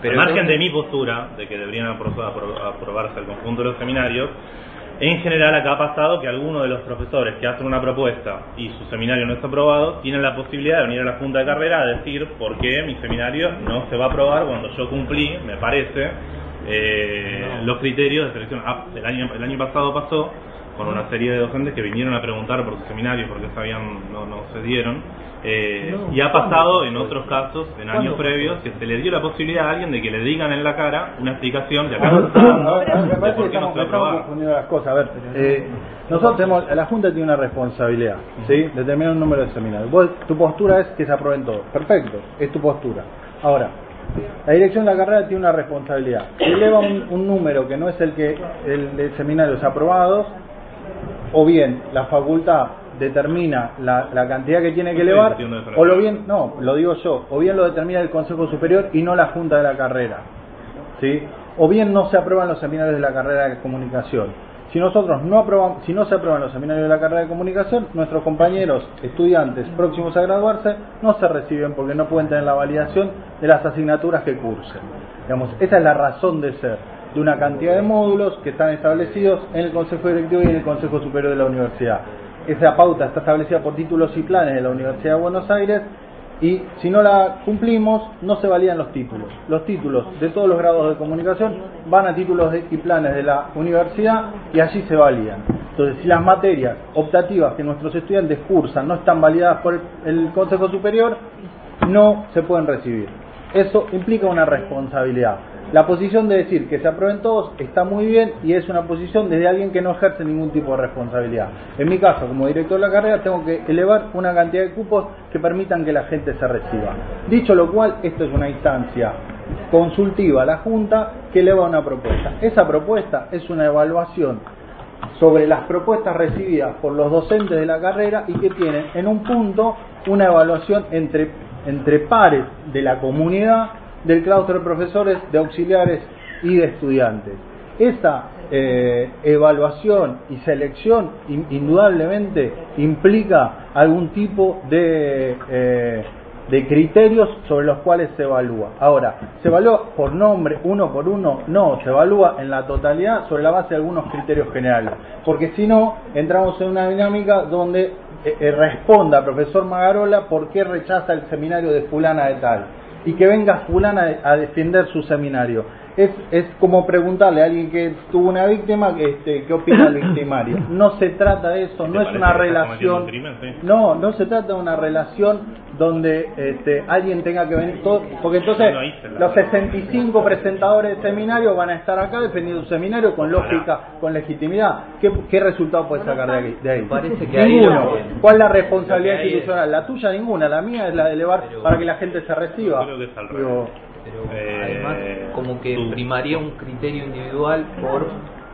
Al margen de mi postura, de que deberían aprobarse el conjunto de los seminarios, en general acá ha pasado que algunos de los profesores que hacen una propuesta y su seminario no está aprobado, tienen la posibilidad de venir a la Junta de Carrera a decir por qué mi seminario no se va a aprobar cuando yo cumplí, me parece, los criterios de selección. El año pasado pasó con una serie de docentes que vinieron a preguntar por su seminario porque no se dieron. Y ha pasado en otros casos, en años previos, que se le dio la posibilidad a alguien de que le digan en la cara una explicación de acá. Me parece que estamos confundiendo las cosas. A ver, nosotros tenemos, la Junta tiene una responsabilidad, ¿sí? Determinar un número de seminarios. Tu postura es que se aprueben todos. Perfecto, es tu postura. Ahora, la dirección de la carrera tiene una responsabilidad. Si eleva un número que no es el de seminarios aprobados, o bien la facultad determina la cantidad que tiene que elevar, o o bien lo determina el Consejo Superior y no la Junta de la Carrera, ¿sí? O bien no se aprueban los seminarios de la carrera de comunicación. Si no se aprueban los seminarios de la carrera de comunicación, nuestros compañeros estudiantes próximos a graduarse no se reciben porque no pueden tener la validación de las asignaturas que cursen. Digamos, esa es la razón de ser de una cantidad de módulos que están establecidos en el Consejo Directivo y en el Consejo Superior de la Universidad. Esa pauta está establecida por títulos y planes de la Universidad de Buenos Aires y si no la cumplimos no se validan los títulos. Los títulos de todos los grados de comunicación van a títulos y planes de la universidad y allí se validan. Entonces, si las materias optativas que nuestros estudiantes cursan no están validadas por el Consejo Superior, no se pueden recibir. Eso implica una responsabilidad. La posición de decir que se aprueben todos está muy bien y es una posición desde alguien que no ejerce ningún tipo de responsabilidad. En mi caso, como director de la carrera, tengo que elevar una cantidad de cupos que permitan que la gente se reciba. Dicho lo cual, esto es una instancia consultiva a la Junta que eleva una propuesta. Esa propuesta es una evaluación sobre las propuestas recibidas por los docentes de la carrera y que tienen en un punto una evaluación entre pares de la comunidad, del claustro de profesores, de auxiliares y de estudiantes. Esa evaluación y selección indudablemente implica algún tipo de criterios sobre los cuales se evalúa. Ahora, ¿se evalúa por nombre, uno por uno? No, se evalúa en la totalidad sobre la base de algunos criterios generales, porque si no, entramos en una dinámica donde responda profesor Magarola por qué rechaza el seminario de fulana de tal y que venga fulana a defender su seminario. Es como preguntarle a alguien que tuvo una víctima qué opina el victimario. No se trata de eso, no es una relación. No se trata de una relación donde alguien tenga que venir todo, porque entonces los 65 presentadores de seminario van a estar acá defendiendo su seminario con lógica, con legitimidad. ¿Qué resultado puede sacar de ahí? Parece que ninguno. ¿Cuál es la responsabilidad institucional? La tuya ninguna, la mía es la de elevar para que la gente se reciba. Creo que es al revés. Pero además como que primaría un criterio individual por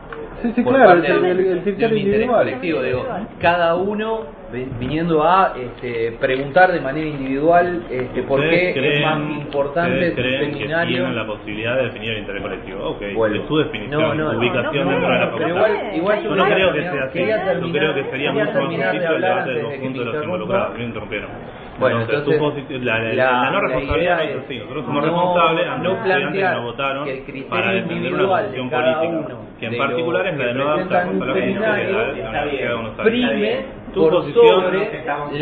claro, parte el criterio individual colectivo, digo, cada uno viniendo a preguntar de manera individual por qué es más importante su seminario. Que tienen la posibilidad de definir el interés colectivo. Bueno, es su definición, su ubicación dentro de la facultad. Igual yo no creo que sea así. Yo creo que sería mucho más justicia el debate del conjunto de los involucrados. Me interrumpieron. Bueno, entonces la no responsabilidad es así. Nosotros somos responsables ante los estudiantes que nos votaron que el criterio para defender una posición política, que en particular es la de no dar trabajo a la Universidad de Buenos Aires. Prime por sobre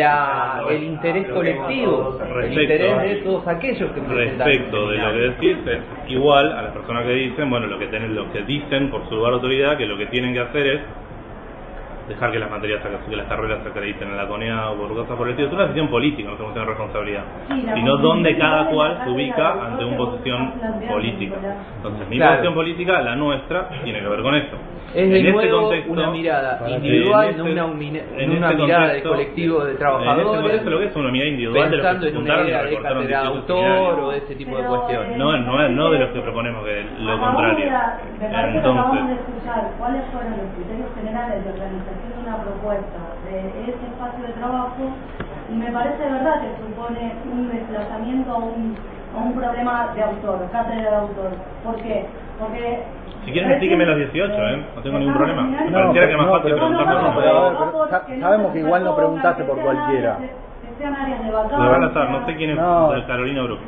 el interés colectivo, el interés de todos aquellos que presentan. Respecto de lo que decís, es igual a las personas que dicen, bueno, lo que dicen por su lugar de autoridad, que lo que tienen que hacer es dejar que las materias, que las carreras se acrediten en la CONEA o por cosas por el estilo. Es una decisión política, no tenemos que tener responsabilidad, sino donde cada cual se ubica ante una posición política. Entonces, mi posición política, la nuestra, tiene que ver con esto. Es de nuevo una mirada individual, no una mirada de colectivo de trabajadores. Eso es lo que es una mirada individual de los que se juntaron y recortaron de autor o de ese tipo de cuestiones. No de los que proponemos lo contrario. Entonces, ¿cuáles fueron los criterios generales de organización de una propuesta de ese espacio de trabajo? Y me parece de verdad que supone un desplazamiento a un problema de autor, cátedra de autor. ¿Por qué? Porque si quieren explíqueme los 18, no tengo ningún problema. Me pareciera que es más fácil preguntarme. Sabemos que igual no preguntaste por cualquiera. Que sean áreas de vacante. Lo van a estar, no sé quién es Carolina Bruch.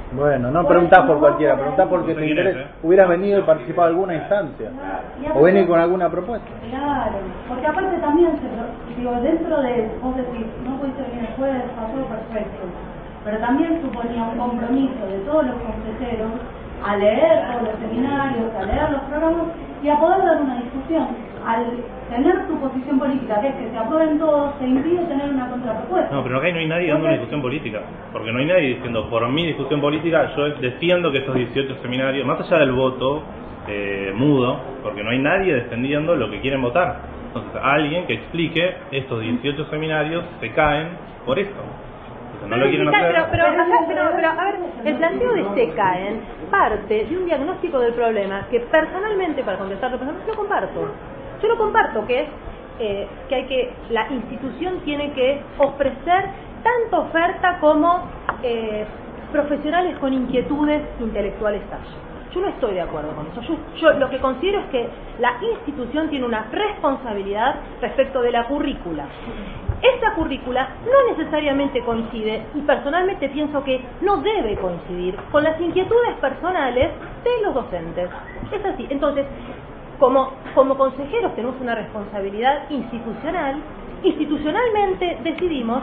Bueno, no preguntás por cualquiera, preguntás porque te interesa. Hubieras venido y participado en alguna instancia. O venir con alguna propuesta. Claro, porque aparte también, digo, dentro de, vos decís, no pudiste venir el jueves, pasó perfecto. Pero también suponía un compromiso de todos los consejeros a leer todos los seminarios, a leer los programas y a poder dar una discusión. Al tener tu posición política, que es que se aprueben todos, se impide tener una contrapropuesta. No, pero acá no hay nadie dando una discusión política, porque no hay nadie diciendo, por mi discusión política, yo defiendo que estos 18 seminarios, más allá del voto mudo, porque no hay nadie defendiendo lo que quieren votar. Entonces, alguien que explique, estos 18 seminarios se caen por esto. No lo quieren hacer. Pero a ver, el planteo de se caen parte de un diagnóstico del problema que personalmente, para contestarlo personalmente, yo lo comparto, que es que la institución tiene que ofrecer tanto oferta como profesionales con inquietudes intelectuales talles. Yo no estoy de acuerdo con eso. Yo lo que considero es que la institución tiene una responsabilidad respecto de la currícula. Esta currícula no necesariamente coincide, y personalmente pienso que no debe coincidir, con las inquietudes personales de los docentes. Es así. Entonces, como consejeros tenemos una responsabilidad institucional. Institucionalmente decidimos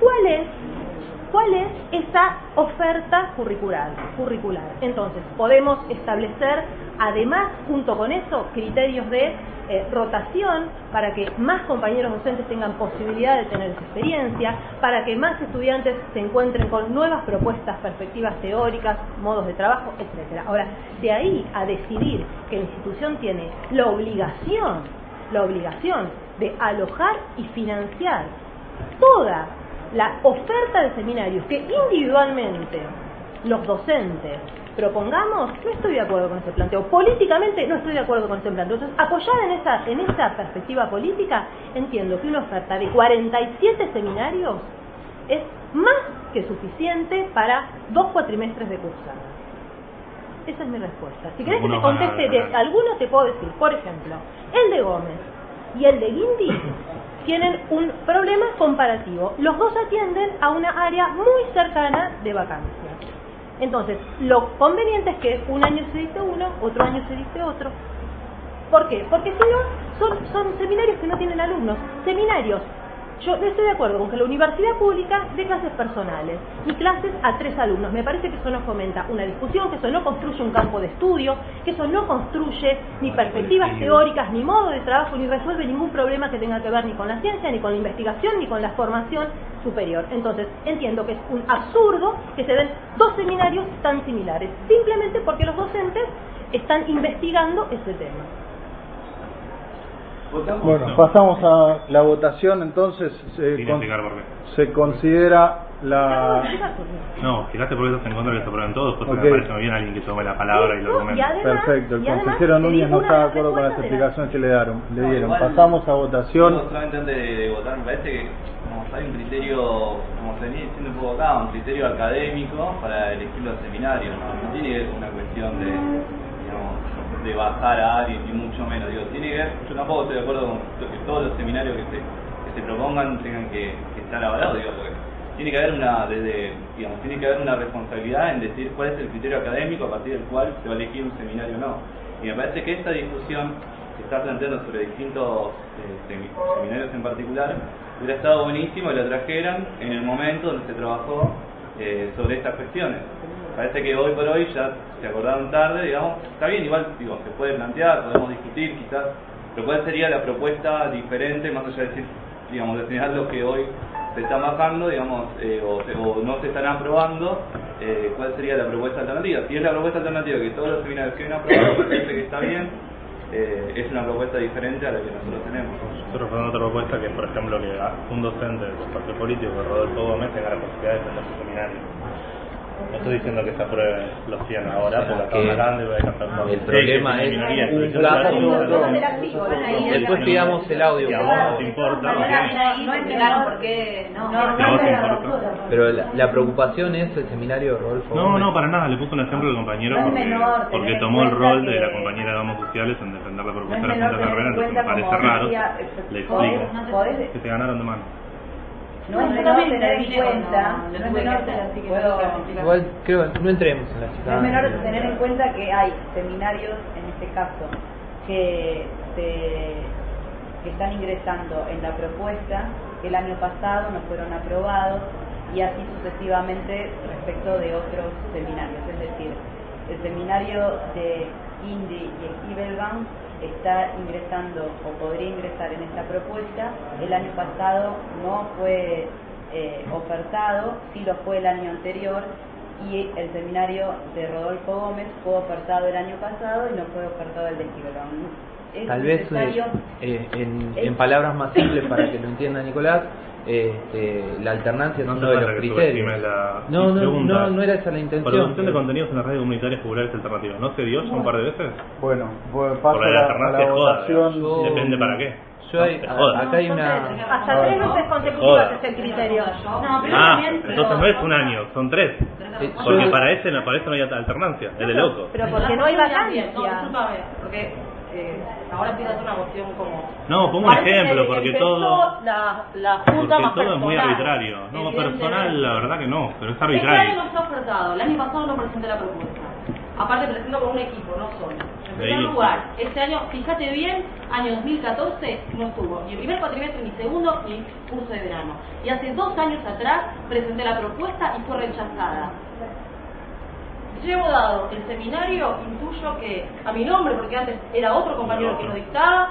cuál es esa oferta curricular. Entonces, podemos establecer, además, junto con eso, criterios de rotación para que más compañeros docentes tengan posibilidad de tener esa experiencia, para que más estudiantes se encuentren con nuevas propuestas, perspectivas teóricas, modos de trabajo, etcétera. Ahora, de ahí a decidir que la institución tiene la obligación de alojar y financiar toda la oferta de seminarios que individualmente los docentes propongamos, no estoy de acuerdo con ese planteo. Políticamente no estoy de acuerdo con ese planteo. Entonces, apoyada en esa perspectiva política, entiendo que una oferta de 47 seminarios es más que suficiente para 2 cuatrimestres de cursada. Esa es mi respuesta. Si querés que te conteste de alguno, te puedo decir, por ejemplo, el de Gómez y el de Guindy tienen un problema comparativo. Los dos atienden a una área muy cercana de vacancia. Entonces, lo conveniente es que un año se dicte uno, otro año se dicte otro. ¿Por qué? Porque si no, son seminarios que no tienen alumnos. Seminarios. Yo no estoy de acuerdo con que la universidad pública dé clases personales y clases a 3 alumnos. Me parece que eso no fomenta una discusión, que eso no construye un campo de estudio, que eso no construye ni perspectivas teóricas, ni modo de trabajo, ni resuelve ningún problema que tenga que ver ni con la ciencia, ni con la investigación, ni con la formación superior. Entonces, entiendo que es un absurdo que se den 2 seminarios tan similares, simplemente porque los docentes están investigando ese tema. Bueno, pasamos a la votación, entonces se considera la... No, fíjate por qué estás en contra de que se aprueben todos, después me parece muy bien alguien que tome la palabra y lo argumente. Perfecto, el consejero Núñez no está de acuerdo con las explicaciones que le dieron. Pasamos a votación. Solamente antes de votar, me parece que hay un criterio, como se venía diciendo un poco acá, un criterio académico para elegir los seminarios, no tiene que ver con una cuestión de bajar a alguien, ni mucho menos. Tiene que ver, yo tampoco estoy de acuerdo con que todos los seminarios que se propongan tengan que estar avalados, porque tiene que haber una responsabilidad en decir cuál es el criterio académico a partir del cual se va a elegir un seminario o no. Y me parece que esta discusión que está planteando sobre distintos seminarios en particular hubiera estado buenísimo que la trajeran en el momento donde se trabajó sobre estas cuestiones. Parece que hoy por hoy ya se acordaron tarde, digamos, está bien, igual se puede plantear, podemos discutir quizás, pero cuál sería la propuesta diferente, más allá de decir, de señalar lo que hoy se está bajando, o no se están aprobando, cuál sería la propuesta alternativa. Si es la propuesta alternativa que todos los seminarios quieren aprobar, parece que está bien, es una propuesta diferente a la que nosotros tenemos. Nosotros tenemos otra propuesta que, por ejemplo, que un docente del partido político, que Rodolfo Gómez, tenga la posibilidad de defender su seminario. No estoy diciendo que se aprueben los 100 ahora, porque están hablando y voy a cantar. El problema es después pidamos el audio. Y a vos no te importa. No explicaron por qué. Pero la preocupación es el seminario Rodolfo. No, para nada. Le puso un ejemplo al compañero porque tomó el rol de la compañera de Damos Sociales en defender la propuesta de la Junta de Carrera, entonces me parece raro. Le explico. Que se ganaron de mano. No es menor tener en cuenta, igual creo que no entremos en la no ciudad. es menor tener en cuenta que hay seminarios, en este caso, que están ingresando en la propuesta que el año pasado no fueron aprobados y así sucesivamente respecto de otros seminarios. Es decir, el seminario de Indy y el Ibelbank está ingresando o podría ingresar en esta propuesta. El año pasado no fue ofertado, sí lo fue el año anterior, y el seminario de Rodolfo Gómez fue ofertado el año pasado y no fue ofertado el de Ibelbank. Tal vez en palabras más simples para que lo entienda Nicolás, la alternancia es uno de los criterios. No era esa la intención. Producción de contenidos en las redes comunitarias populares alternativas. ¿No se dio ya un par de veces? Bueno, por paso la alternancia, a la votación. Depende para qué. Acá hay una... Hasta 3 veces consecutivas es el criterio. Entonces no es un año, son 3. Porque para eso no hay alternancia, es de loco. Pero porque no hay vacancia. No, discúlpame, porque ahora empieza a hacer una cuestión como... No, pongo un ejemplo, porque todo... La junta más todo es muy personal. arbitrario. No, personal, la verdad que no, pero es Este arbitrario. año no está ofertado, el año pasado no presenté la propuesta. Aparte presento con un equipo, no solo. En primer lugar, este año, fíjate bien, año 2014 no estuvo ni el primer cuatrimestre, ni segundo, ni el curso de verano. Y hace 2 años atrás presenté la propuesta y fue rechazada. Llevo dado el seminario, intuyo que a mi nombre, porque antes era otro compañero que lo dictaba,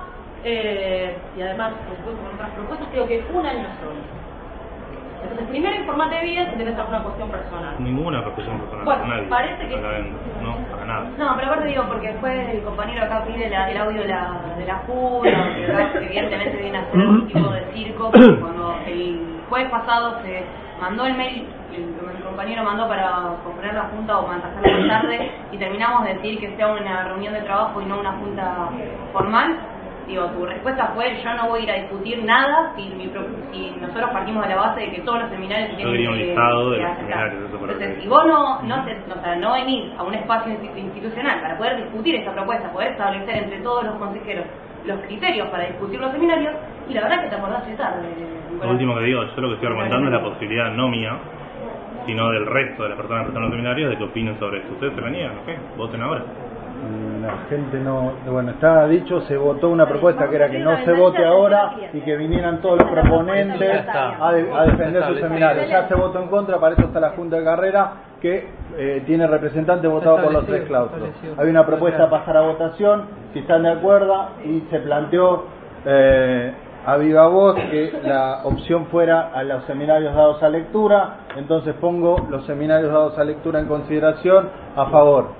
y además, por supuesto, con otras propuestas, creo que 1 año solo. Entonces, primero informate bien si tenés alguna cuestión personal. Ninguna cuestión personal. Bueno, nadie. parece que No, para nada. No, pero aparte digo, porque después el compañero acá pide el audio de la Junta, que evidentemente viene a ser un tipo de circo, porque cuando el jueves pasado se mandó el mail, el compañero mandó para componer la Junta o para hacerlo más tarde, y terminamos de decir que sea una reunión de trabajo y no una Junta formal. Digo, tu respuesta fue: yo no voy a ir a discutir nada si nosotros partimos de la base de que todos los seminarios tienen que aceptar. Entonces, si vos no venís a un espacio institucional para poder discutir esta propuesta, poder establecer entre todos los consejeros los criterios para discutir los seminarios, y la verdad es que te acordaste tarde. Lo último que digo, yo lo que estoy argumentando es la posibilidad no mía, sino del resto de las personas que están en los seminarios, de que opinen sobre esto. Ustedes se la niegan, ¿ok? Voten ahora. La gente no, bueno, está dicho, se votó una propuesta que era que no se vote ahora y que vinieran todos los proponentes a defender su seminario. Ya se votó en contra, para eso está la Junta de Carrera, que tiene representantes votados por los 3 claustros. Hay una propuesta a pasar a votación, si están de acuerdo, y se planteó a viva voz que la opción fuera a los seminarios dados a lectura. Entonces pongo los seminarios dados a lectura en consideración. A favor: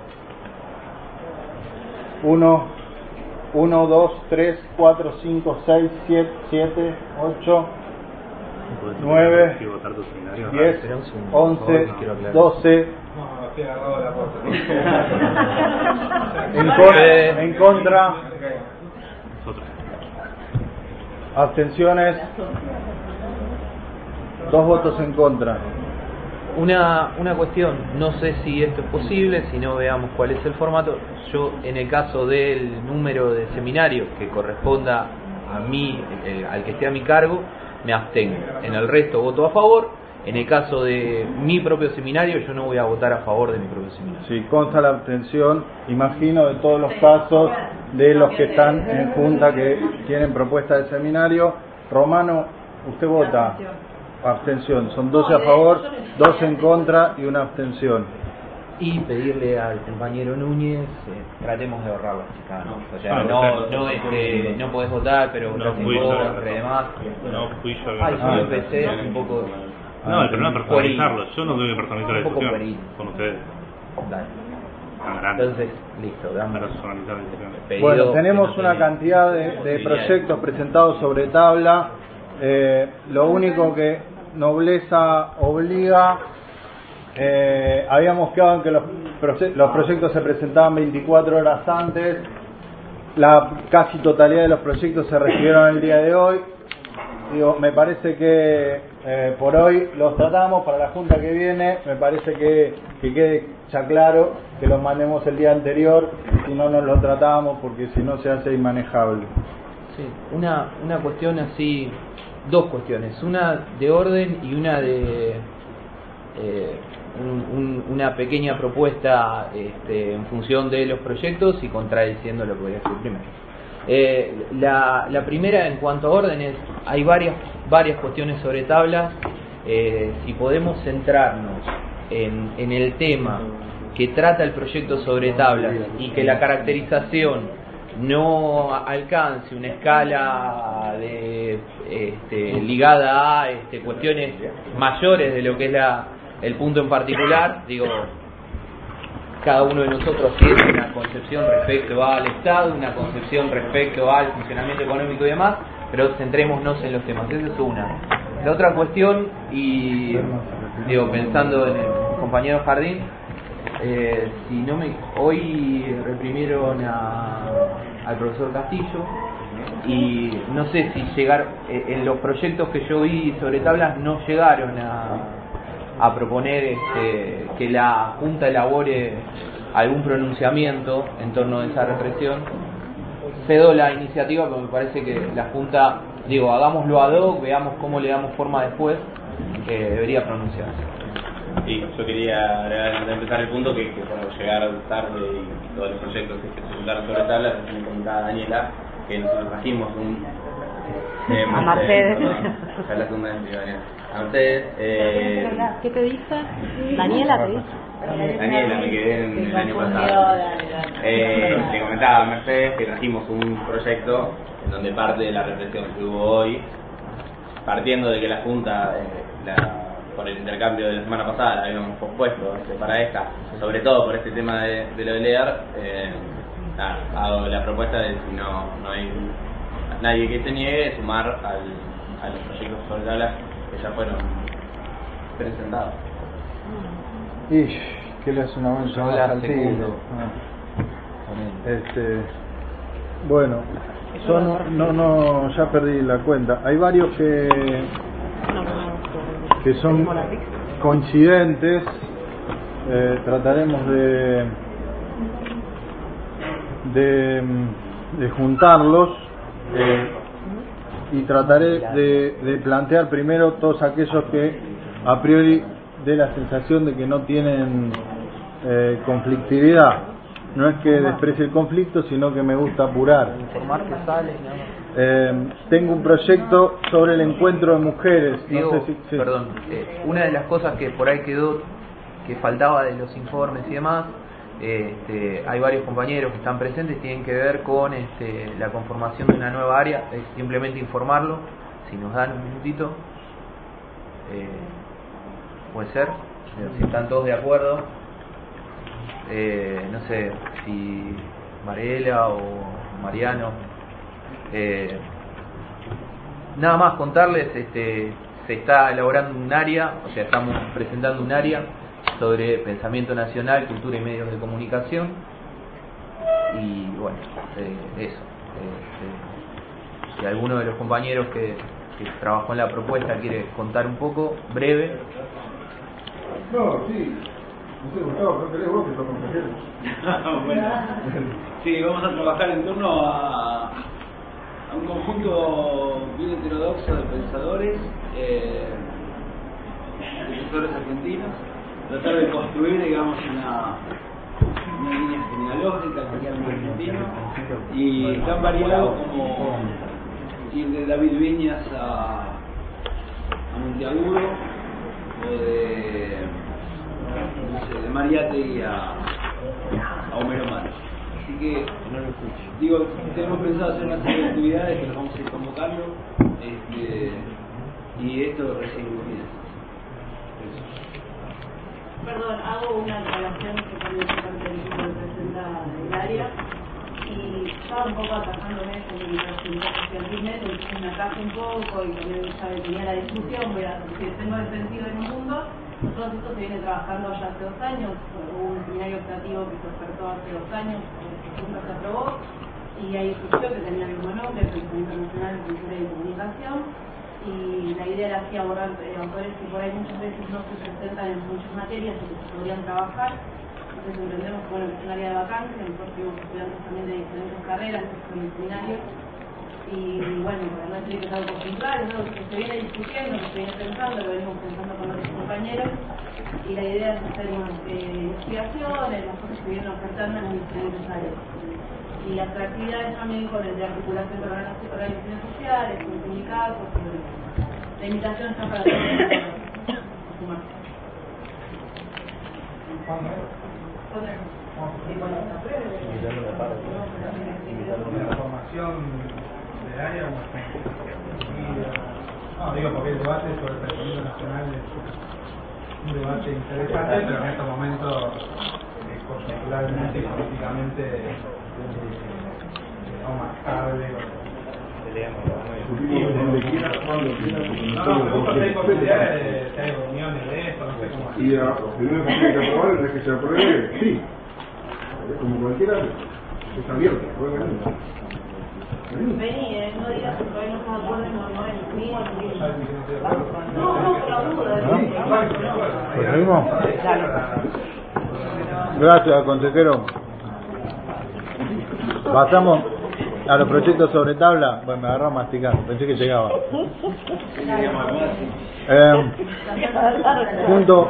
1, 2, 3, 4, 5, 6, 7, 8, 9, 10, 11, 12. En contra. Abstenciones. 2 votos en contra. Una cuestión, no sé si esto es posible, si no veamos cuál es el formato. Yo, en el caso del número de seminarios que corresponda a mí, al que esté a mi cargo, me abstengo. En el resto voto a favor. En el caso de mi propio seminario, yo no voy a votar a favor de mi propio seminario. Sí, consta la abstención, imagino, de todos los casos de los que están en junta que tienen propuesta de seminario. Romano, usted vota. Abstención. Son 12 a favor, 2 en contra y una abstención. Y pedirle al compañero Núñez, tratemos de ahorrar las chicanas. O sea, no podés votar, pero no fui yo, entre demás. No fui yo. Yo empecé un poco... No, el problema es personalizarlo. Yo no tengo que personalizar la discusión con ustedes. Dale. Entonces, listo, dame personalizar la discusión. Bueno, tenemos una cantidad de proyectos presentados sobre tabla. Lo único que Nobleza obliga, habíamos quedado en que los proyectos se presentaban 24 horas antes. La casi totalidad de los proyectos se recibieron el día de hoy. Digo, me parece que por hoy los tratamos. Para la junta que viene me parece que quede ya claro que los mandemos el día anterior, si no nos lo tratamos, porque si no se hace inmanejable. Sí, una cuestión así dos cuestiones, una de orden y una de una pequeña propuesta en función de los proyectos y contradiciendo lo que voy a decir primero. La primera, en cuanto a órdenes, hay varias cuestiones sobre tablas. Si podemos centrarnos en el tema que trata el proyecto sobre tablas y que la caracterización no alcance una escala de ligada a cuestiones mayores de lo que es el punto en particular, digo, cada uno de nosotros tiene una concepción respecto al Estado, una concepción respecto al funcionamiento económico y demás, pero centrémonos en los temas. Esa es una. La otra cuestión, y digo, pensando en el compañero Jardín, hoy reprimieron al profesor Castillo, y no sé si en los proyectos que yo vi sobre tablas no llegaron a proponer que la Junta elabore algún pronunciamiento en torno a esa represión. Cedo la iniciativa, pero me parece que la Junta, digo, hagámoslo ad hoc, veamos cómo le damos forma después, debería pronunciarse. Sí, yo quería antes de empezar el punto que por llegar tarde y todos los proyectos que se presentaron sobre tablas, me comentaba Daniela que nosotros trajimos a Mercedes. Ya la segunda vez, Daniela. A ustedes. ¿Qué te dice? Daniela te dice. Daniela, me quedé en el año pasado. Le comentaba a Mercedes que trajimos un proyecto en donde parte de la represión que hubo hoy, partiendo de que la Junta, por el intercambio de la semana pasada, la habíamos pospuesto para esta, sobre todo por este tema de lo de leer, hago la propuesta de si no hay nadie que se niegue sumar a los proyectos sobre tablas que ya fueron presentados. ¿Qué le hace una buena llamada al tigre? Bueno, ya perdí la cuenta. Hay varios que son coincidentes. Trataremos de juntarlos, y trataré de plantear primero todos aquellos que a priori dé la sensación de que no tienen conflictividad. No es que desprecie el conflicto, sino que me gusta apurar. Informar que sale, tengo un proyecto sobre el encuentro de mujeres. Diego, no sé si, perdón, una de las cosas que por ahí quedó, que faltaba de los informes y demás, hay varios compañeros que están presentes, tienen que ver con la conformación de una nueva área. Es simplemente informarlo, si nos dan un minutito, puede ser, si están todos de acuerdo. No sé si Mariela o Mariano, nada más contarles, se está elaborando un área, o sea, estamos presentando un área sobre pensamiento nacional, cultura y medios de comunicación, y bueno, eso. Si alguno de los compañeros que trabajó en la propuesta quiere contar un poco, breve. No, sí. No sé, Gustavo, no querés vos que sos compañero. Bueno, sí, vamos a trabajar en torno a un conjunto bien heterodoxo de pensadores argentinos, tratar de construir, digamos, una línea genealógica que sea muy argentino, y tan variado como ir de David Viñas a Monteagudo, o de Mariátegui a Homero Manos. Así que, digo, tenemos pensado hacer una serie de actividades que nos vamos a ir convocando, y esto recién comienza. Perdón, hago una aclaración que también es parte del libro que presenta el área, y estaba un poco atajándome con mi presentación primero, entonces me atajo un poco y también ya tenía la discusión, voy a decir, tengo el sentido en un mundo. Todo esto se viene trabajando ya hace 2 años, hubo un seminario operativo que se ofertó hace 2 años, que nunca se aprobó, y hay discusión que tenía el mismo nombre, Pensamiento Nacional de Cultura y Comunicación, y la idea era así abordar autores que por ahí muchas veces no se presentan en muchas materias y que se podrían trabajar. Entonces entendemos que es un área de vacancia, nosotros tuvimos estudiantes también de diferentes carreras, en el seminario, y y bueno, no sé que es algo puntual, es algo que se viene discutiendo, que se viene pensando, lo venimos pensando con otros compañeros, y la idea es hacer investigaciones, las cosas que vienen ofertando en las diferentes áreas. Y las actividades también con el de articulación de organizaciones sociales, con sindicatos, la invitación está para sumarse. La formación del área, no, digo porque el debate sobre el presupuesto nacional es un debate interesante, pero en estos momentos conceptualmente y políticamente no más tarde. Hay posibilidades de hay reuniones de esto, no sé cómo hacer. Y primero que tiene que aprobar es que se apruebe, sí. Como cualquiera, es abierto, puede venir. Vení, no digas que todavía no estás de acuerdo, no es mío, no, por la duda. Gracias, consejero. Pasamos a los proyectos sobre tabla. Bueno, me agarró masticando, pensé que llegaba. Junto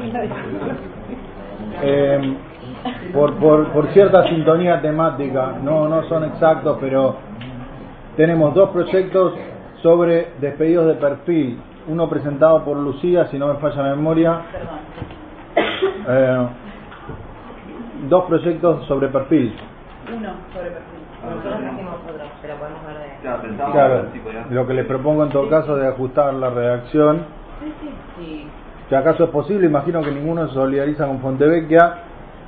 por cierta sintonía temática, no son exactos, pero tenemos dos proyectos sobre despedidos de perfil. Uno presentado por Lucía, si no me falla la memoria. Dos proyectos sobre perfil. Uno sobre perfil. Nosotros trajimos otro, pero podemos ver de... Claro, lo que les propongo en todo caso es de ajustar la redacción. Sí. Si acaso es posible, imagino que ninguno se solidariza con Fontevecchia.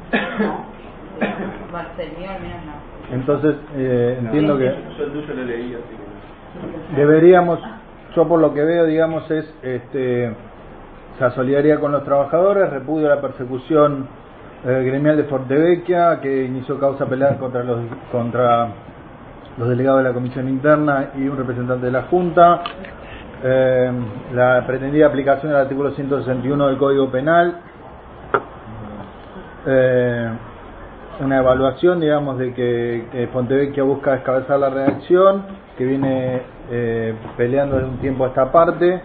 Marcel, mío al menos no. Entonces, entiendo que Yo el tuyo lo leí, así que... deberíamos, yo por lo que veo, digamos, es la solidaridad con los trabajadores, repudio a la persecución gremial de Fontevecchia, que inició causa penal contra los delegados de la Comisión Interna y un representante de la Junta, la pretendida aplicación del artículo 161 del Código Penal, una evaluación, digamos, de que Fontevecchia busca descabezar la redacción, que viene peleando desde un tiempo a esta parte.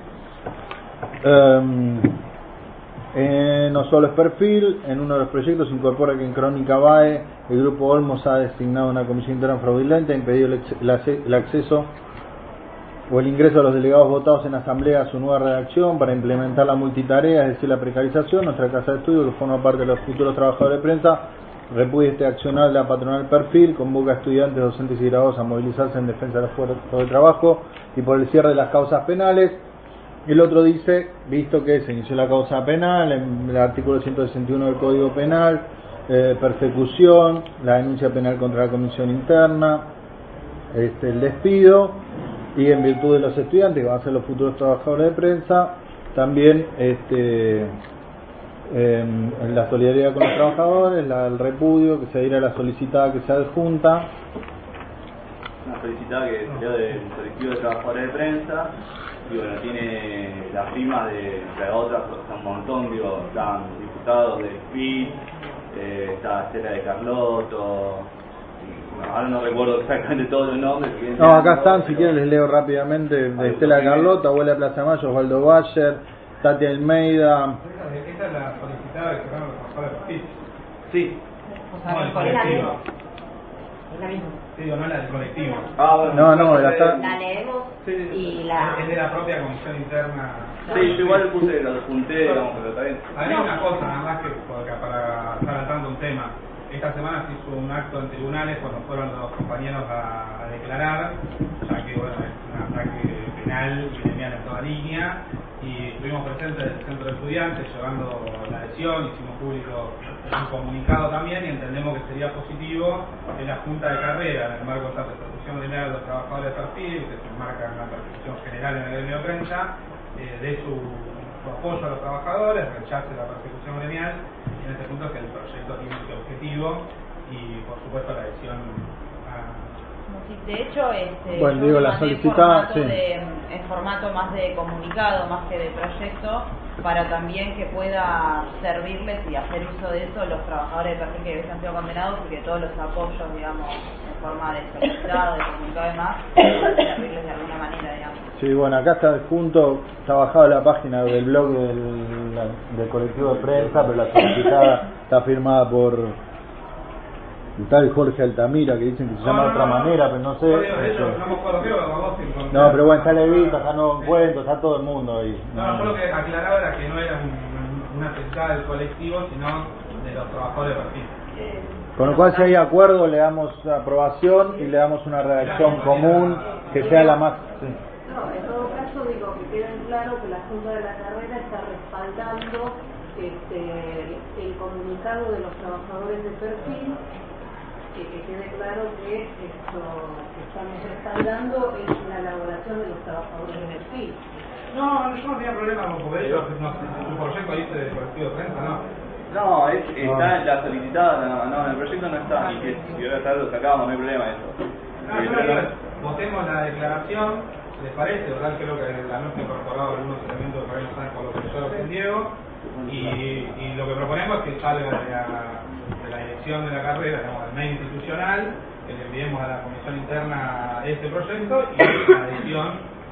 No solo es perfil, en uno de los proyectos se incorpora que en Crónica BAE el Grupo Olmos ha designado una comisión interna fraudulenta, ha impedido el acceso o el ingreso de los delegados votados en asamblea a su nueva redacción para implementar la multitarea, es decir, la precarización. Nuestra casa de estudio, que forma parte de los futuros trabajadores de prensa, repudia este accionar de la patronal perfil, convoca a estudiantes, docentes y graduados a movilizarse en defensa de los puestos de trabajo y por el cierre de las causas penales. El otro dice, visto que se inició la causa penal, en el artículo 161 del Código Penal, persecución, la denuncia penal contra la Comisión Interna, el despido, y en virtud de los estudiantes, que van a ser los futuros trabajadores de prensa, también la solidaridad con los trabajadores, el repudio, que se dirá la solicitada que se adjunta. Una solicitada que salió del colectivo de trabajadores de prensa. Y bueno, tiene la prima de otras, o sea, un montón, digo, están diputados de PIB, está Estela de Carlotto, ahora no recuerdo exactamente todos los nombres. No, acá están, si quieren les leo rápidamente, de Estela de Carlotto, Abuela de Plaza Mayo, Osvaldo Bayer, Tati Almeida. Esa es la solicitada que cerraron los trabajadores de PIB. Sí. No, el colectivo. Es la misma. Sí, no es la del colectivo. Bueno, no, la leemos y la... Es de la propia comisión interna. Sí, yo igual puse, lo junté, digamos, pero está bien. Hay una cosa, nada más que para estar al tanto un tema. Esta semana se hizo un acto en tribunales cuando fueron los compañeros a declarar, ya que bueno, es un ataque penal y gremial en toda línea, y estuvimos presentes en el centro de estudiantes llevando la adhesión, hicimos público un comunicado también y entendemos que sería positivo en la Junta de Carrera, en el marco de esta persecución gremial de los trabajadores de perfil, que se enmarca en la persecución general en el gremio de prensa, de su apoyo a los trabajadores, rechace la persecución gremial, y en este punto es que el proyecto tiene este objetivo y por supuesto la adhesión a... De hecho, bueno, digo, la solicitada, en formato más de comunicado, más que de proyecto, para también que pueda servirles y hacer uso de eso los trabajadores de perfil que han sido condenados, porque todos los apoyos, digamos, en forma de solicitado, de comunicado y demás, pueden servirles de alguna manera, digamos. Sí, bueno, acá está junto, está bajada la página del blog del colectivo de prensa, pero la solicitada está firmada por el tal Jorge Altamira, que dicen que se llama de otra manera, pero no sé. No, pero bueno, está Levita, está Nuevo Encuentro, está todo el mundo ahí. No, yo lo que aclaraba era que no era una fiscal del colectivo, sino de los trabajadores de perfil. Con lo cual, si hay acuerdo, le damos aprobación y le damos una redacción común que sea la más... Sí. No, en todo caso digo que quede claro que la Junta de la Carrera está respaldando el comunicado de los trabajadores de perfil, que quede claro que esto que estamos respaldando es la elaboración de los trabajadores de perfil. No, yo no tenía problema con poder, su proyecto dice del colectivo de prensa, ¿no? No, está la solicitada, no, en el proyecto no está, y que si hubiera estado lo sacábamos, no hay problema eso. Votemos la declaración, ¿les parece? ¿Verdad? Creo que la noche incorporado algunos elementos que por ahí no saben por lo que yo lo Diego, y lo que proponemos es que salga de la dirección de la carrera, digamos, al mail institucional, que le enviemos a la comisión interna este proyecto y la adhesión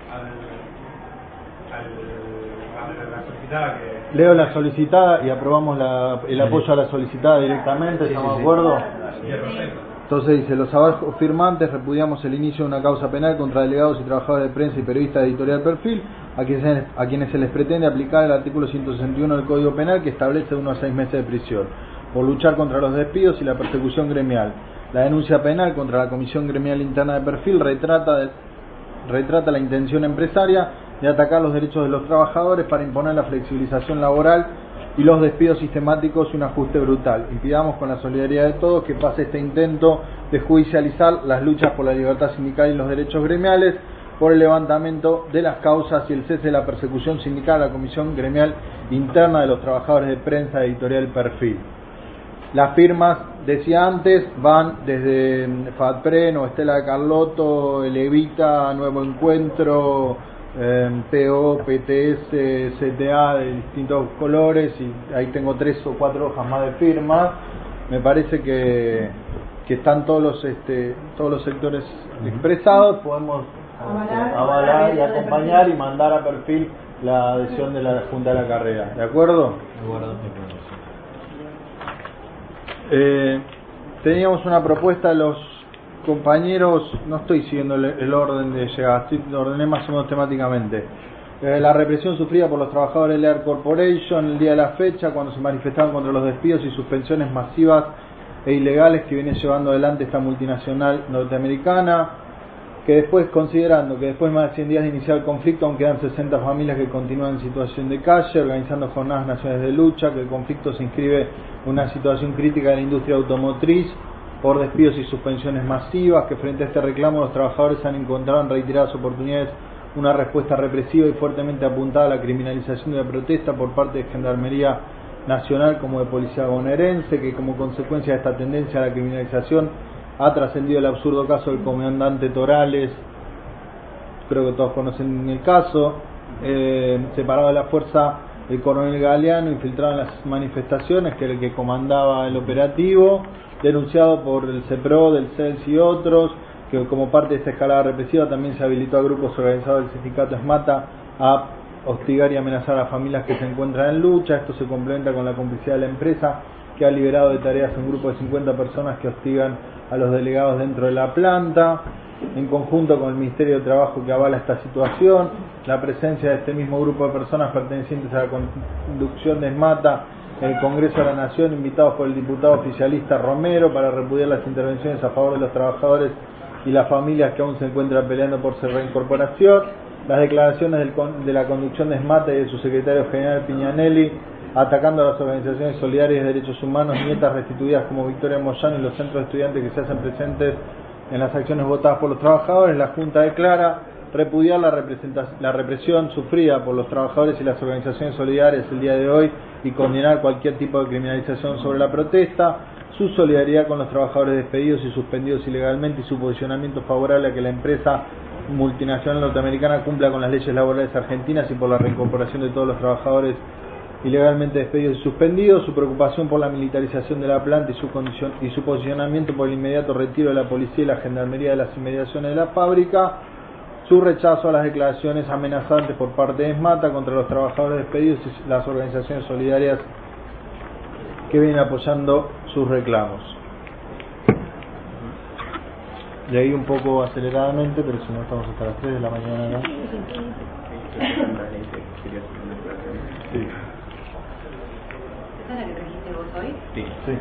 a la solicitada que... Leo la solicitada y aprobamos el apoyo a la solicitada directamente, ¿estamos de acuerdo? Entonces dice, los abajo firmantes repudiamos el inicio de una causa penal contra delegados y trabajadores de prensa y periodistas de Editorial Perfil, a quienes se les pretende aplicar el artículo 161 del Código Penal, que establece 1 a 6 meses de prisión, por luchar contra los despidos y la persecución gremial. La denuncia penal contra la Comisión Gremial Interna de Perfil retrata la intención empresaria de atacar los derechos de los trabajadores para imponer la flexibilización laboral y los despidos sistemáticos y un ajuste brutal. Impidamos con la solidaridad de todos que pase este intento de judicializar las luchas por la libertad sindical y los derechos gremiales, por el levantamiento de las causas y el cese de la persecución sindical a la Comisión Gremial Interna de los Trabajadores de Prensa de Editorial Perfil. Las firmas, decía antes, van desde FADPREN o Estela de Carlotto, Levita, Nuevo Encuentro, PO, PTS, CTA de distintos colores, y ahí tengo 3 o 4 hojas más de firmas. Me parece que están todos los sectores expresados. Podemos avalar y acompañar y mandar a Perfil la adhesión de la Junta de la Carrera. ¿De acuerdo? De acuerdo. Teníamos una propuesta de los compañeros, no estoy siguiendo el orden de llegada, lo ordené más o menos temáticamente. La represión sufrida por los trabajadores de Lear Corporation el día de la fecha, cuando se manifestaban contra los despidos y suspensiones masivas e ilegales que viene llevando adelante esta multinacional norteamericana, que después, considerando que después de más de 100 días de iniciar el conflicto aún quedan 60 familias que continúan en situación de calle, organizando jornadas nacionales de lucha, que el conflicto se inscribe en una situación crítica de la industria automotriz por despidos y suspensiones masivas, que frente a este reclamo los trabajadores han encontrado en reiteradas oportunidades una respuesta represiva y fuertemente apuntada a la criminalización de la protesta por parte de Gendarmería Nacional como de Policía Bonaerense, que como consecuencia de esta tendencia a la criminalización ha trascendido el absurdo caso del comandante Torales, creo que todos conocen el caso, separado de la fuerza el coronel Galeano, infiltrado en las manifestaciones, que era el que comandaba el operativo, denunciado por el CEPRO, del CELS y otros, que como parte de esta escalada represiva también se habilitó a grupos organizados del sindicato ESMATA a hostigar y amenazar a familias que se encuentran en lucha. Esto se complementa con la complicidad de la empresa, que ha liberado de tareas a un grupo de 50 personas que hostigan a los delegados dentro de la planta, en conjunto con el Ministerio de Trabajo que avala esta situación, la presencia de este mismo grupo de personas pertenecientes a la conducción de ESMATA en el Congreso de la Nación, invitados por el diputado oficialista Romero para repudiar las intervenciones a favor de los trabajadores y las familias que aún se encuentran peleando por su reincorporación, las declaraciones de la conducción de ESMATA y de su secretario general Piñanelli atacando a las organizaciones solidarias de derechos humanos, nietas restituidas como Victoria Moyano y los centros de estudiantes que se hacen presentes en las acciones votadas por los trabajadores. La Junta declara repudiar la represión sufrida por los trabajadores y las organizaciones solidarias el día de hoy y condenar cualquier tipo de criminalización sobre la protesta, su solidaridad con los trabajadores despedidos y suspendidos ilegalmente y su posicionamiento favorable a que la empresa multinacional norteamericana cumpla con las leyes laborales argentinas y por la reincorporación de todos los trabajadores ilegalmente despedidos y suspendidos, su preocupación por la militarización de la planta y su posicionamiento por el inmediato retiro de la policía y la gendarmería de las inmediaciones de la fábrica, su rechazo a las declaraciones amenazantes por parte de ESMATA contra los trabajadores despedidos y las organizaciones solidarias que vienen apoyando sus reclamos. Y ahí un poco aceleradamente, pero si no estamos hasta las 3 de la mañana, ¿no? Sí. ¿Esa es la que trajiste vos hoy? Sí. Sí.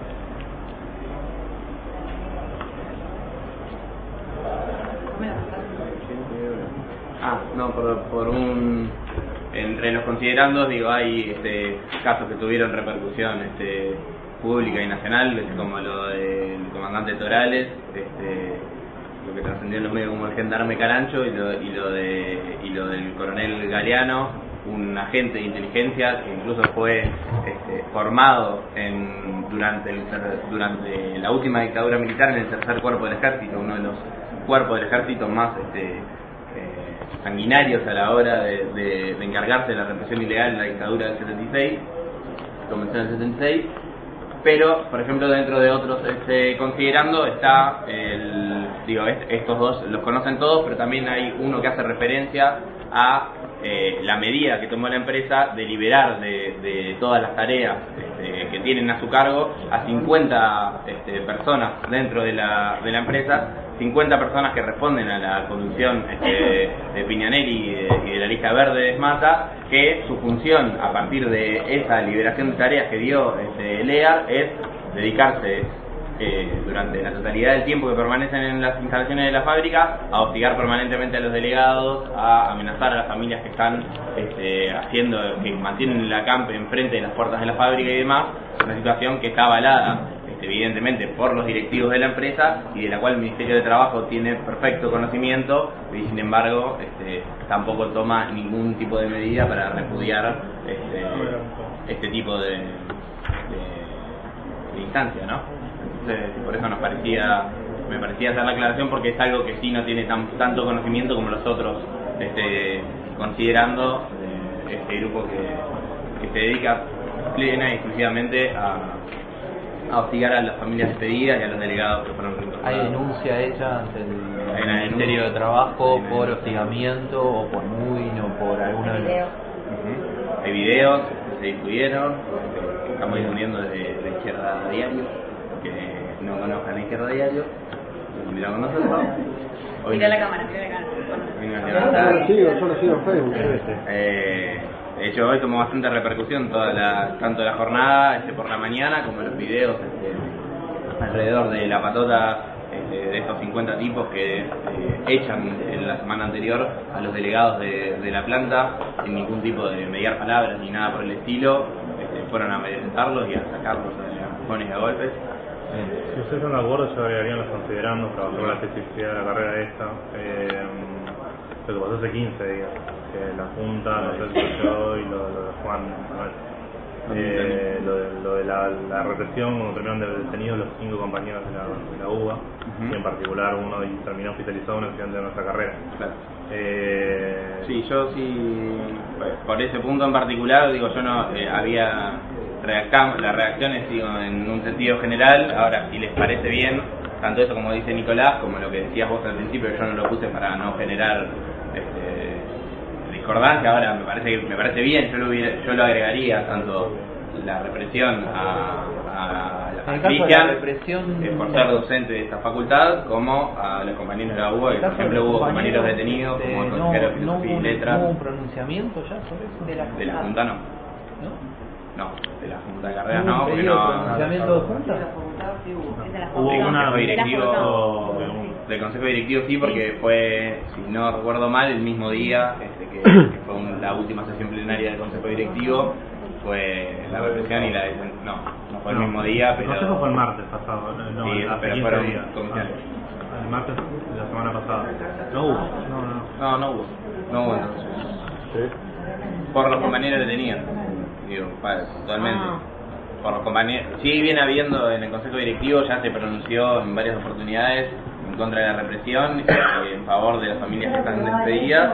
No, por un... Entre los considerandos, digo, hay casos que tuvieron repercusión pública y nacional, como lo del comandante Torales, lo que trascendió en los medios como el gendarme Carancho y lo del coronel Galeano, un agente de inteligencia que incluso fue formado durante la última dictadura militar en el tercer cuerpo del ejército, uno de los cuerpos del ejército más sanguinarios a la hora de encargarse de la represión ilegal en la dictadura del 76, comenzó en el 76. Pero, por ejemplo, dentro de otros considerando está estos dos los conocen todos, pero también hay uno que hace referencia a la medida que tomó la empresa de liberar de todas las tareas que tienen a su cargo a 50 personas dentro de la empresa, 50 personas que responden a la conducción de Piñanelli y de la lista verde de ESMATA, que su función a partir de esa liberación de tareas que dio LEAR es dedicarse durante la totalidad del tiempo que permanecen en las instalaciones de la fábrica a hostigar permanentemente a los delegados, a amenazar a las familias que están que mantienen la camp enfrente de las puertas de la fábrica y demás, una situación que está avalada evidentemente por los directivos de la empresa y de la cual el Ministerio de Trabajo tiene perfecto conocimiento y sin embargo tampoco toma ningún tipo de medida para repudiar este tipo de instancia, ¿no? Entonces, por eso me parecía hacer la aclaración, porque es algo que sí no tiene tanto conocimiento como los otros, considerando este grupo que se dedica plena y exclusivamente a hostigar a las familias despedidas y a los delegados que fueron reincorporados. ¿Hay denuncia hecha ante el Ministerio de Trabajo por hostigamiento o por moving o por alguna de las... Hay videos que se difundieron, que estamos difundiendo desde la Izquierda Diario, que no conozcan la Izquierda Diario, mira con nosotros. Mira la cámara, Yo lo sigo en Facebook. De hecho, hoy tomó bastante repercusión tanto la jornada por la mañana como los videos alrededor de la patota de estos 50 tipos que echan en la semana anterior a los delegados de la planta sin ningún tipo de mediar palabras ni nada por el estilo. Fueron a amedrentarlos y a sacarlos a empujones y a golpes. Si ustedes están de acuerdo, yo agregaría los considerando, trabajó la especificidad de la carrera esta. Lo que pasó hace 15 días, que la Junta, lo de lo de Juan, lo de la represión, cuando terminaron detenidos los 5 compañeros de la UBA, y en particular uno terminó hospitalizado en un accidente de nuestra carrera. Claro. Sí, yo sí, por ese punto en particular, digo, yo no había las reacciones, digo, en un sentido general. Ahora, si les parece bien, tanto eso como dice Nicolás, como lo que decías vos al principio, yo no lo puse para no generar discordancia. Ahora me parece bien, yo lo agregaría tanto la represión a la Cristian por ser docente de esta facultad, como a los compañeros de la UBA, que por ejemplo hubo compañeros detenidos como el consejero de Filosofía y Letras. ¿No hubo un pronunciamiento ya sobre eso? De la Junta no. No, de la Junta de Carreras no, porque no. ¿Pronunciamiento de Junta? Hubo un consejo directivo, del consejo directivo sí, porque fue, si no recuerdo mal, el mismo día que fue la última sesión plenaria del consejo directivo, fue la represión y no fue el mismo día, pero... El consejo fue el martes pasado, sí, pero fueron comisiones. El martes de la semana pasada. No hubo. No hubo entonces. ¿Sí? Por los compañeros detenidos. Digo, totalmente. Por los compañeros. Sí, viene habiendo en el consejo directivo, ya se pronunció en varias oportunidades en contra de la represión, en favor de las familias que están despedidas.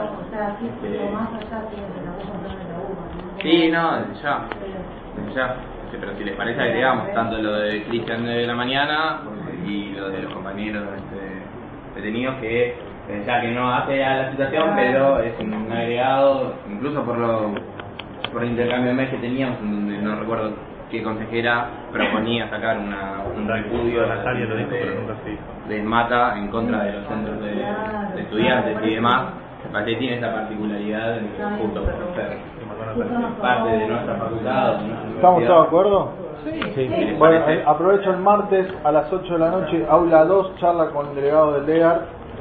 Sí, no, desde ya. Pero si les parece, agregamos tanto lo de Cristian de la mañana y lo de los compañeros detenidos, que ya que no hace a la situación, pero es un agregado, incluso por el intercambio de mails que teníamos, en donde no recuerdo qué consejera proponía sacar un repudio de Mata en contra de los centros de estudiantes y demás. Parece tiene esa particularidad justo por ser parte de nuestra facultad. ¿Estamos todos de acuerdo? Sí. Bueno, aprovecho el martes a las 8 de la noche, aula 2, charla con el delegado del DEAR,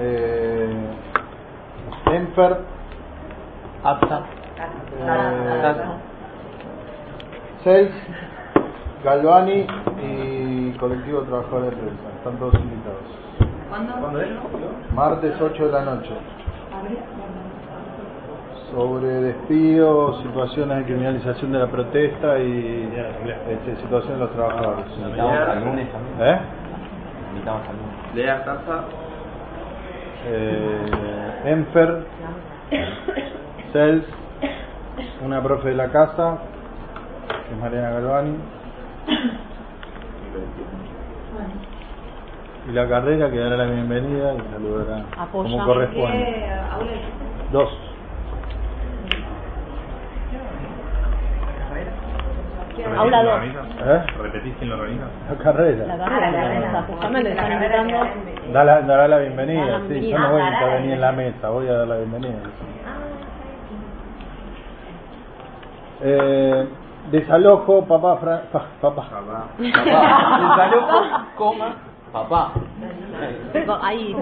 Enfer, APTA, Cels, Galvani y Colectivo de Trabajadores de Prensa. Están todos invitados. ¿Cuándo es? Martes 8 de la noche. Sobre despido, situaciones de criminalización de la protesta y situación de los trabajadores. Invitamos al lunes también. Invitamos al lunes. Lea Taza, Enfer, Cels, una profe de la casa, que es Mariana Galvani, y la carrera, que dará la bienvenida y saludará como corresponde. 2. Aula 2. ¿Repetís quién lo organiza? La carrera. La carrera. Justamente le están invitando. Dará la bienvenida, sí. Yo no voy a intervenir en la mesa, voy a dar la bienvenida. Desalojo, papá. Desalojo, coma, papá. Ahí.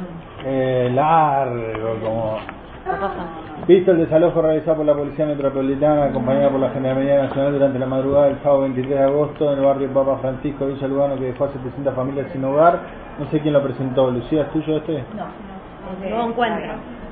Largo, como... Visto el desalojo realizado por la Policía Metropolitana, acompañada por la Gendarmería Nacional durante la madrugada del sábado 23 de agosto en el barrio Papa Francisco, Villa Lugano, que dejó a 700 familias sin hogar. No sé quién lo presentó. ¿Lucía, es tuyo este? No encuentro.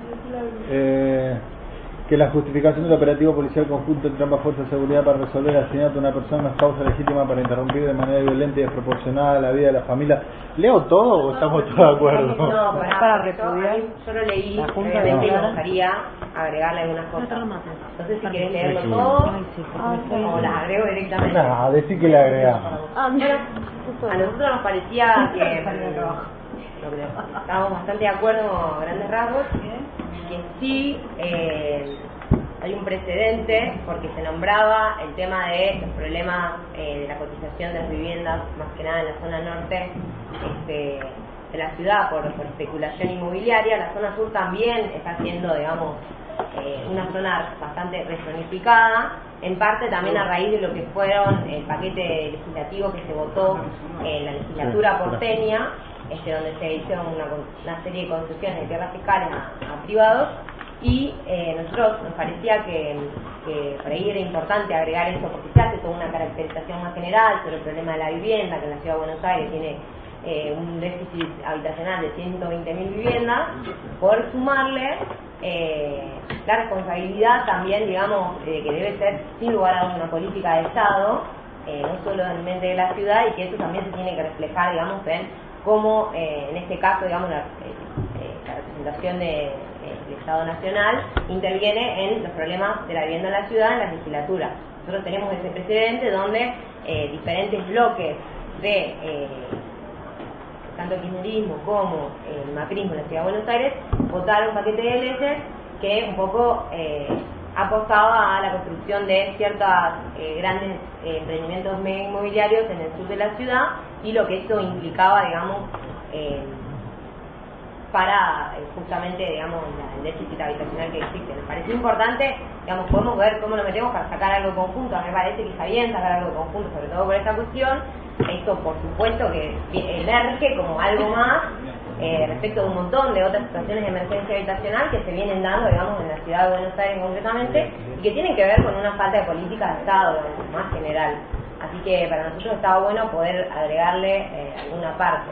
Que la justificación del operativo policial conjunto entre ambas fuerzas de seguridad para resolver el asesinato de una persona es causa legítima para interrumpir de manera violenta y desproporcionada la vida de la familia. ¿Leo todo o estamos todos de acuerdo? No, para repudiar. Yo lo leí, obviamente me gustaría agregarle algunas cosas. No sé si querés leerlo todo o las agrego directamente. No, decir que le agregamos. A nosotros nos parecía que estábamos bastante de acuerdo a grandes rasgos, que sí hay un precedente porque se nombraba el tema de los problemas de la cotización de las viviendas, más que nada en la zona norte de la ciudad por especulación inmobiliaria. La zona sur también está siendo, digamos, una zona bastante rezonificada, en parte también a raíz de lo que fueron el paquete legislativo que se votó en la legislatura porteña, donde se hicieron una serie de concesiones de tierras fiscales a privados, y nosotros nos parecía que por ahí era importante agregar eso, porque se hace toda una caracterización más general sobre el problema de la vivienda, que en la Ciudad de Buenos Aires tiene un déficit habitacional de 120.000 viviendas, por sumarle la responsabilidad también, digamos, que debe ser sin lugar a dudas una política de Estado, no solo en mente de la ciudad, y que eso también se tiene que reflejar, digamos, en cómo en este caso, digamos, la representación del Estado Nacional interviene en los problemas de la vivienda en la ciudad, en la legislatura. Nosotros tenemos ese precedente donde diferentes bloques de tanto el kirchnerismo como el macrismo en la Ciudad de Buenos Aires votaron un paquete de leyes que un poco apostaba a la construcción de ciertos grandes emprendimientos mega inmobiliarios en el sur de la ciudad, y lo que esto implicaba, digamos, para justamente, digamos, el déficit habitacional que existe. Me pareció importante, digamos, podemos ver cómo lo metemos para sacar algo conjunto. A mí me parece que está bien sacar algo conjunto, sobre todo por esta cuestión. Esto, por supuesto, que emerge como algo más respecto de un montón de otras situaciones de emergencia habitacional que se vienen dando, digamos, en la ciudad de Buenos Aires concretamente, y que tienen que ver con una falta de política de Estado, digamos, más general. Así que para nosotros estaba bueno poder agregarle alguna parte.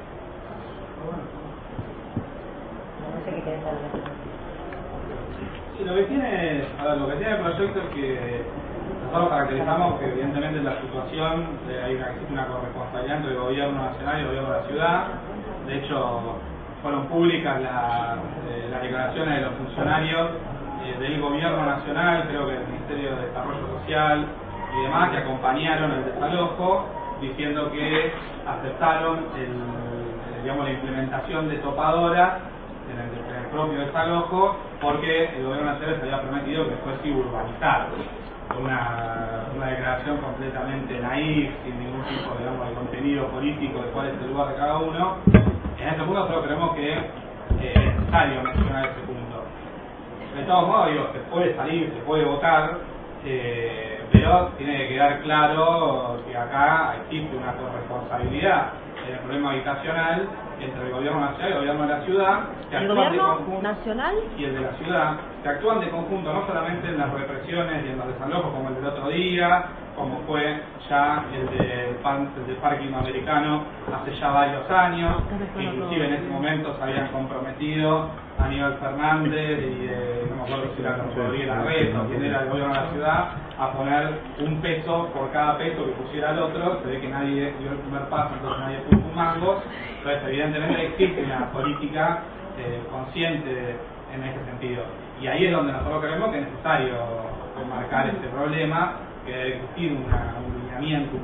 No sé qué querés saber. Sí, lo que tiene el proyecto es que nosotros caracterizamos que evidentemente en la situación existe una corresponsabilidad entre el gobierno nacional y el gobierno de la ciudad. de hecho fueron públicas las declaraciones de los funcionarios del gobierno nacional, creo que del Ministerio de Desarrollo Social y demás, que acompañaron el desalojo, diciendo que aceptaron la implementación de topadoras en el propio desalojo, porque el gobierno nacional se había prometido que fuese urbanizado. Una declaración completamente naif, sin ningún tipo de contenido político de cuál es el lugar de cada uno. En este punto solo creemos que es necesario mencionar ese punto. De todos modos, se puede salir, se puede votar, pero tiene que quedar claro que acá existe una corresponsabilidad en el problema habitacional entre el gobierno nacional y el gobierno de la ciudad, que ¿El actúan de gobierno conjunto, nacional? y el de la ciudad, que actúan de conjunto no solamente en las represiones y en los desalojos como el del otro día, como fue ya el del Parque Americano hace ya varios años, inclusive en ese momento se habían comprometido Aníbal Fernández y no me acuerdo si era Rodríguez Larreta o quién era el gobierno de la ciudad, a poner un peso por cada peso que pusiera el otro. Se ve que nadie dio el primer paso, entonces nadie puso un mango. Entonces evidentemente existe una política consciente en ese sentido, y ahí es donde nosotros creemos que es necesario remarcar este problema, que debe existir un lineamiento,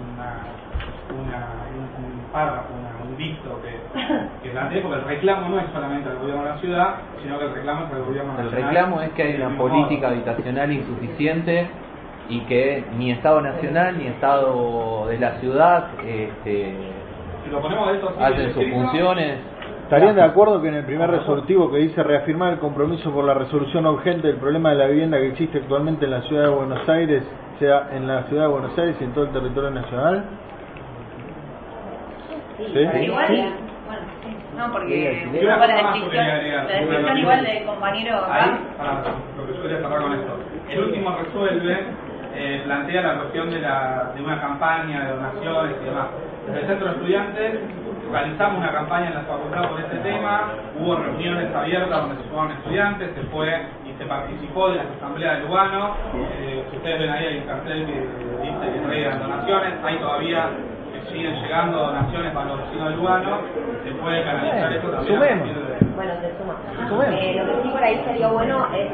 un párrafo, un dicto que plantee, porque el reclamo no es solamente al gobierno de la ciudad, sino que el reclamo es al gobierno nacional. El reclamo es que hay una política habitacional insuficiente y que ni Estado Nacional ni Estado de la ciudad hacen sus funciones. ¿Estarían de acuerdo que en el primer resolutivo que dice reafirmar el compromiso por la resolución urgente del problema de la vivienda que existe actualmente en la ciudad de Buenos Aires, sea en la ciudad de Buenos Aires y en todo el territorio nacional? Sí, igual, bueno, no, porque para la descripción igual del compañero acá. Lo que yo quería cerrar con esto. El último resuelve plantea la cuestión de una campaña de donaciones y demás. Desde el Centro de Estudiantes realizamos una campaña en la facultad por este tema, hubo reuniones abiertas donde se sumaron estudiantes, se fue y se participó de las asambleas de Lugano. Si ustedes ven ahí hay un cartel que dice que traigan donaciones, hay todavía siguen llegando donaciones para los vecinos de Lugano, se puede canalizar esto también. Bueno, se suma. Lo que sí por ahí sería bueno es,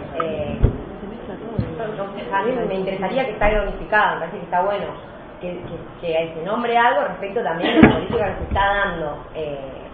a mí me interesaría que está unificado, me parece que está bueno que se nombre algo respecto también de la política que se está dando